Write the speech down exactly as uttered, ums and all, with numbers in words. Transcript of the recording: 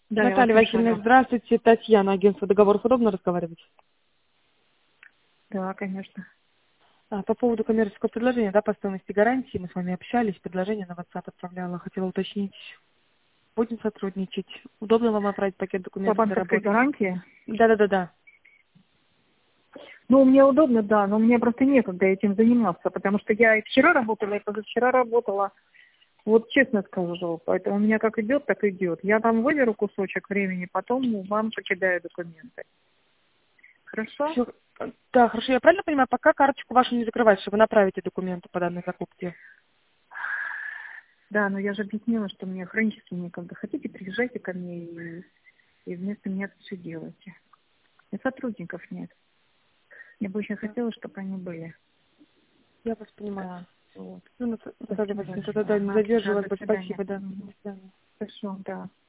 Да, я вас Наталья слушаю, Васильевна, да. здравствуйте. Татьяна, агентство договоров. Удобно разговаривать? Да, конечно. А, по поводу коммерческого предложения, да, по стоимости гарантии, мы с вами общались, предложение на WhatsApp отправляла. Хотела уточнить, будем сотрудничать. Удобно вам отправить пакет По документов для банковской работы? гарантии? Да-да-да-да. Ну, мне удобно, да, но мне просто некогда этим заниматься, потому что я и вчера работала, и позавчера работала. Вот честно скажу, поэтому у меня как идет, так идет. Я там выберу кусочек времени, потом вам покидаю документы. Хорошо? Всё, да, хорошо, я правильно понимаю, пока карточку вашу не закрывать, что вы направите документы по данной закупке? Да, но я же объяснила, что мне хронически некогда. Хотите, приезжайте ко мне и, и вместо меня это все делайте. И сотрудников нет. Мне бы очень Да, хотелось, чтобы они были. я вас понимаю. Да, вот. Ну, Наталья Спасибо Васильевна, большое. тогда да, не Ага, да, задерживалась до бы. свидания. Спасибо, да. До Мгм. свидания. Хорошо, да.